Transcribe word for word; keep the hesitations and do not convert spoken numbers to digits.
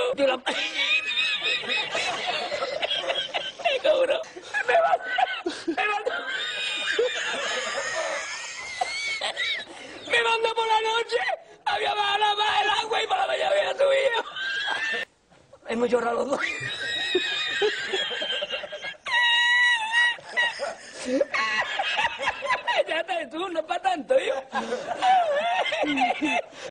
Yo la... Cabrón. Me va... Me manda... Me manda por la noche. Había bajado más el agua y por la mañana había subido. Hemos llorado los dos. Ya está, tú, no es para tanto, yo.